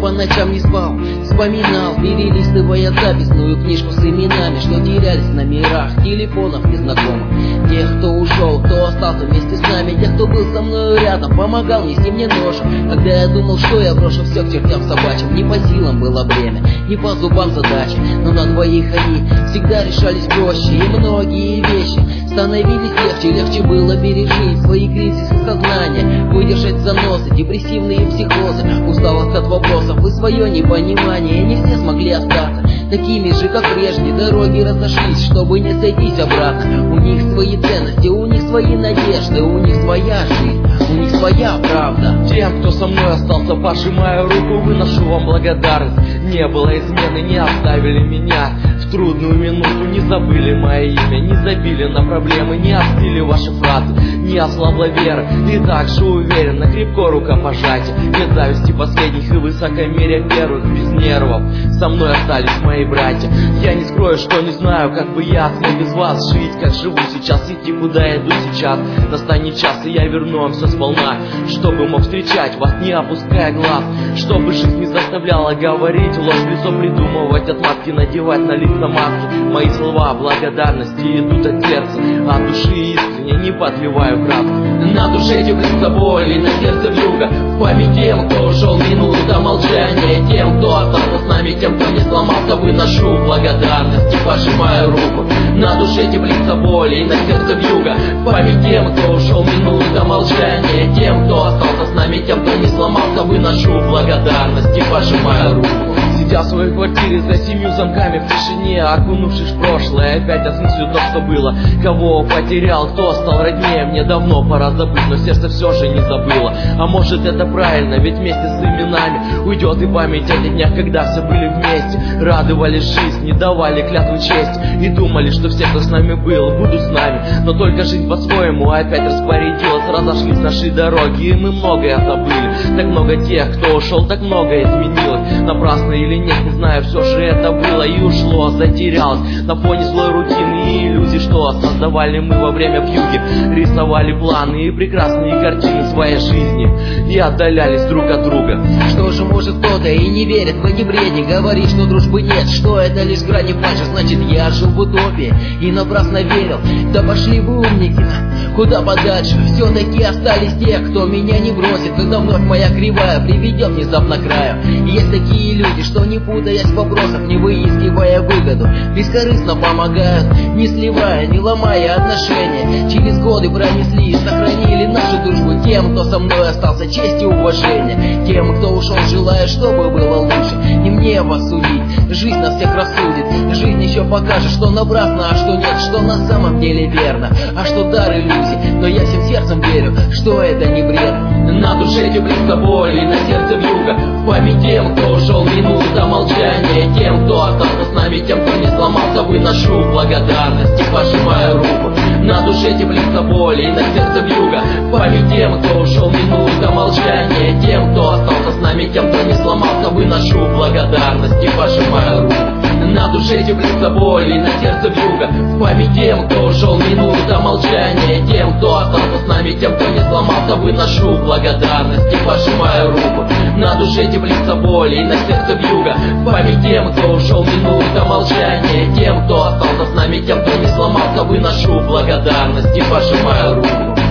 по ночам не спал, вспоминал, перелистывая записную книжку с именами, что терялись в номерах телефонов незнакомых. Тех, кто ушел, кто остался вместе с нами, тех, кто был со мной рядом, помогал нести мне ношу. Когда я думал, что я брошу все к чертям собачьим, не по силам было бремя, не по зубам задачи, но на двоих они всегда решались проще, и многие вещи становились легче. Легче было пережить свои кризисы сознания, выдержать заносы, депрессивные психозы, усталость от вопросов и свое непонимание. Не все смогли остаться такими же, как прежде. Дороги разошлись, чтобы не сойтись обратно. У них свои ценности, у них свои надежды, у них своя жизнь, у них своя правда. Тем, кто со мной остался, пожимаю руку, выношу вам благодарность. Не было измены, не оставили меня в трудную минуту, не забыли мое имя, не забили на проблемы, не остыли ваши фразы, не ослабла вера. И так же уверенно, крепко рукопожатие, без зависти последних и высокомерия первых, без нервов. Со мной остались мои братья. Я не скрою, что не знаю, как бы я смог без вас жить, как живу сейчас, идти куда я иду сейчас. Настанет час, и я верну вам все сполна, чтобы мог встречать вас, не опуская глаз, чтобы жизнь не заставляла говорить ложь в лицо, придумывать отмазки, надевать на лица маски. Мои слова благодарности идут от сердца, от души искренне, не подливаю краску. На душе теплится боль и на сердце вьюга, в память тем, кто ушел, минута молчания. Тем, кто остался с нами, тем, кто не сломался, выношу благодарность и пожимаю руку. На душе теплится боль и на сердце вьюга, в память тем, кто ушел, минута молчания. Тем, кто остался с нами, тем, кто не сломался, выношу благодарность и пожимаю руку. Сидя в своей квартире за 7 замками в тишине, окунувшись в прошлое, опять осмыслю то, что было. Кого потерял, кто стал роднее, мне давно пора забыть, но сердце все же не забыло. А может это правильно, ведь вместе с именами уйдет и память о тех днях, когда все были вместе, радовались жизни, давали клятву честь и думали, что все, кто с нами был, будут с нами. Но только жизнь по-своему опять распорядилась, разошлись наши дороги, и мы многое забыли. Так много тех, кто ушел, так многое изменилось. Напрасно или нет, не знаю, все же это было и ушло, затерялось на фоне злой рутины и иллюзий, что создавали мы во время вьюги. Рисовали планы и прекрасные картины своей жизни и отдалялись друг от друга. Что же может кто-то и не верит в эти бредни, говорит, что дружбы нет, что это лишь грани фальши. Значит, я жил в утопии и напрасно верил. Да пошли вы, умники, куда подальше. Все-таки остались те, кто меня не бросит, когда вновь моя кривая приведет внезапно к краю. Есть такие люди, что не путаясь в вопросах, не выискивая выгоду, бескорыстно помогают, не сливая, не ломая отношения. Через годы пронесли и сохранили нашу дружбу. Тем, кто со мной остался, честь и уважение. Тем, кто ушел, желая, чтобы было лучше. Не мне вас судить, жизнь нас всех рассудит. Жизнь еще покажет, что напрасно, а что нет, что на самом деле верно, а что дар иллюзий. Но я всем сердцем верю, что это не бред. На душе теплится боль и на сердце вьюга, в память тем, кто ушел, минута молчания. Тем, кто остался с нами, тем, кто не сломался, выношу благодарность и пожимаю руку. На душе теплится боль и на сердце вьюга, в память тем, кто ушел, минута молчания. Тем, кто остался с нами, тем, кто не сломался, выношу благодарность и пожимаю руку. На душе теплится боль и на сердце вьюга, в память тем, кто ушел, минута молчания. Тем, кто остался с нами, тем, кто не сломался, выношу благодарность и пожимаю руку. На душе теплится боль и на сердце вьюга, в память тем, кто ушел, минута молчания. Тем, кто остался с нами, тем, кто не сломался, выношу благодарность и пожимаю руку.